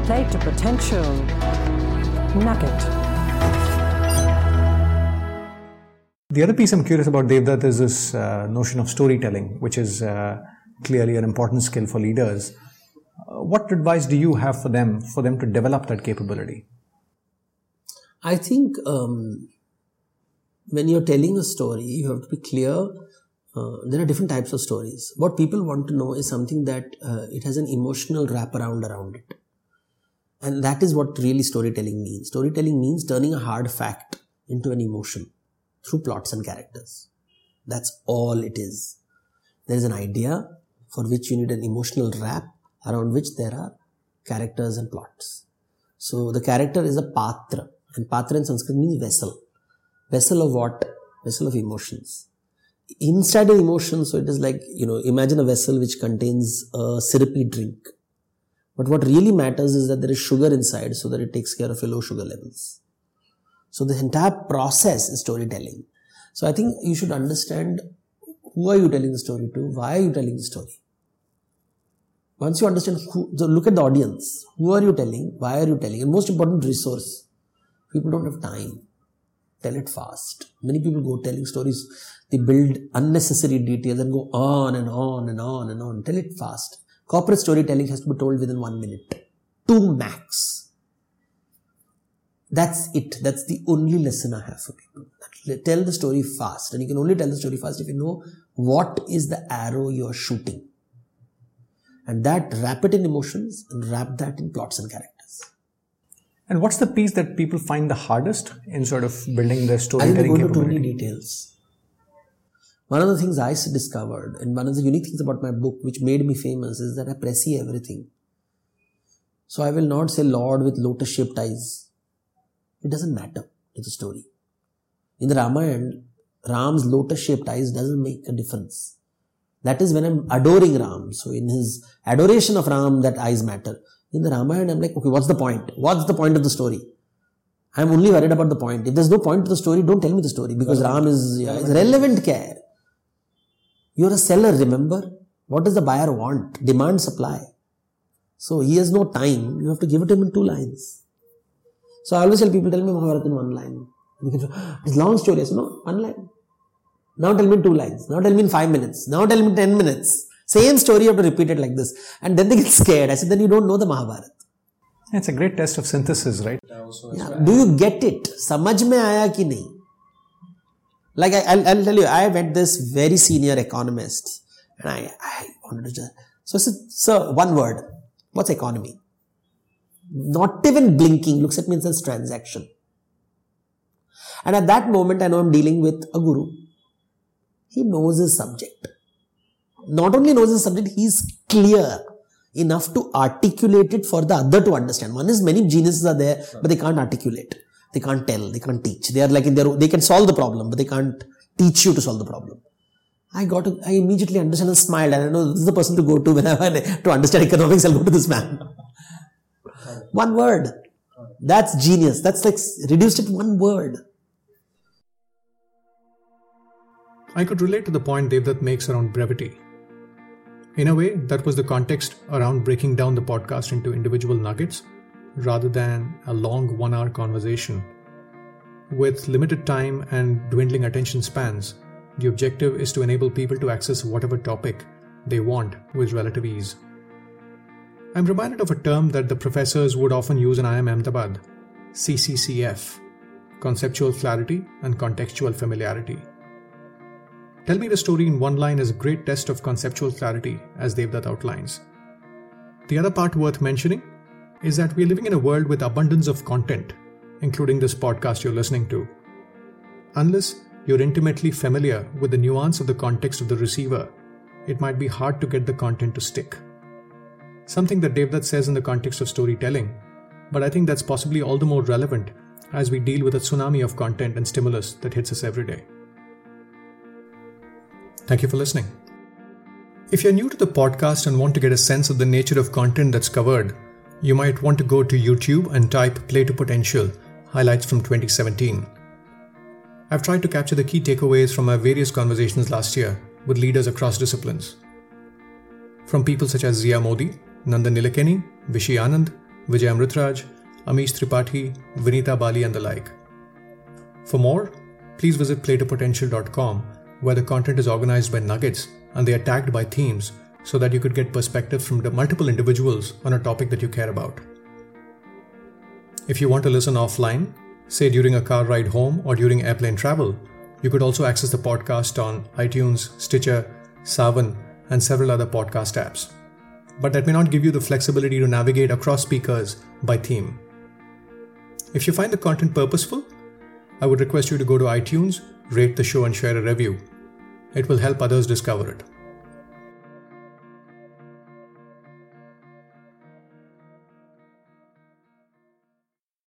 Play to Potential Nugget. The other piece I'm curious about, Devdutt, is this notion of storytelling, which is clearly an important skill for leaders. What advice do you have for them to develop that capability? I think when you're telling a story, you have to be clear. There are different types of stories. What people want to know is something that it has an emotional wraparound around it. And that is what really storytelling means. Storytelling means turning a hard fact into an emotion through plots and characters. That's all it is. There is an idea for which you need an emotional wrap around which there are characters and plots. So the character is a patra, and patra in Sanskrit means vessel. Vessel of what? Vessel of emotions. Inside of emotions, so it is like, imagine a vessel which contains a syrupy drink. But what really matters is that there is sugar inside so that it takes care of your low sugar levels. So the entire process is storytelling. So I think you should understand who are you telling the story to, why are you telling the story. Once you understand so look at the audience. Who are you telling? Why are you telling? And most important resource. People don't have time. Tell it fast. Many people go telling stories. They build unnecessary details and go on and on and on and on. Tell it fast. Corporate storytelling has to be told within 1 minute. 2 max. That's it. That's the only lesson I have for people. Tell the story fast. And you can only tell the story fast if you know what is the arrow you're shooting. And that, wrap it in emotions and wrap that in plots and characters. And what's the piece that people find the hardest in sort of building their storytelling capability? I don't go into too many details. One of the things I discovered, and one of the unique things about my book which made me famous, is that I pressy everything. So I will not say Lord with lotus-shaped eyes. It doesn't matter to the story. In the Ramayana, Ram's lotus-shaped eyes doesn't make a difference. That is when I'm adoring Ram. So in his adoration of Ram, that eyes matter. In the Ramayana, I'm like, okay, what's the point? What's the point of the story? I'm only worried about the point. If there's no point to the story, don't tell me the story, because Ram is relevant care. You're a seller, remember? What does the buyer want? Demand, supply. So he has no time. You have to give it to him in 2 lines. So I always tell people, tell me Mahabharata in 1 line. It's long story. I say, no, 1 line. Now tell me in 2 lines. Now tell me in 5 minutes. Now tell me in 10 minutes. Same story, you have to repeat it like this. And then they get scared. I said, then you don't know the Mahabharata. It's a great test of synthesis, right? Yeah. Do you get it? Samajh mein aaya ki nahi? Like I'll tell you, I met this very senior economist and I wanted to just... So I said, sir, 1 word. What's economy? Not even blinking, looks at me and says transaction. And at that moment, I know I'm dealing with a guru. He knows his subject. Not only knows his subject, he's clear enough to articulate it for the other to understand. One is many geniuses are there, but they can't articulate. They can't tell, they can't teach. They are like in their own, they can solve the problem, but they can't teach you to solve the problem. I immediately understand and smiled, and I know this is the person to go to whenever to understand economics. I'll go to this man. 1 word. That's genius. That's like reduced it to 1 word. I could relate to the point Devdutt makes around brevity. In a way, that was the context around breaking down the podcast into individual nuggets rather than a long 1-hour conversation. With limited time and dwindling attention spans, the objective is to enable people to access whatever topic they want with relative ease. I'm reminded of a term that the professors would often use in IIM Ahmedabad, CCCF, conceptual clarity and contextual familiarity. Tell me the story in 1 line is a great test of conceptual clarity, as Devdutt outlines. The other part worth mentioning is that we're living in a world with abundance of content, including this podcast you're listening to. Unless you're intimately familiar with the nuance of the context of the receiver, it might be hard to get the content to stick. Something that Devdutt says in the context of storytelling, but I think that's possibly all the more relevant as we deal with a tsunami of content and stimulus that hits us every day. Thank you for listening. If you're new to the podcast and want to get a sense of the nature of content that's covered, you might want to go to YouTube and type Play to Potential, highlights from 2017. I've tried to capture the key takeaways from our various conversations last year with leaders across disciplines. From people such as Zia Modi, Nandan Nilekani, Vishy Anand, Vijay Amritraj, Amish Tripathi, Vinita Bali and the like. For more, please visit playtopotential.com, where the content is organized by nuggets and they are tagged by themes so that you could get perspective from the multiple individuals on a topic that you care about. If you want to listen offline, say during a car ride home or during airplane travel, you could also access the podcast on iTunes, Stitcher, Saavn, and several other podcast apps. But that may not give you the flexibility to navigate across speakers by theme. If you find the content purposeful, I would request you to go to iTunes, rate the show and share a review. It will help others discover it.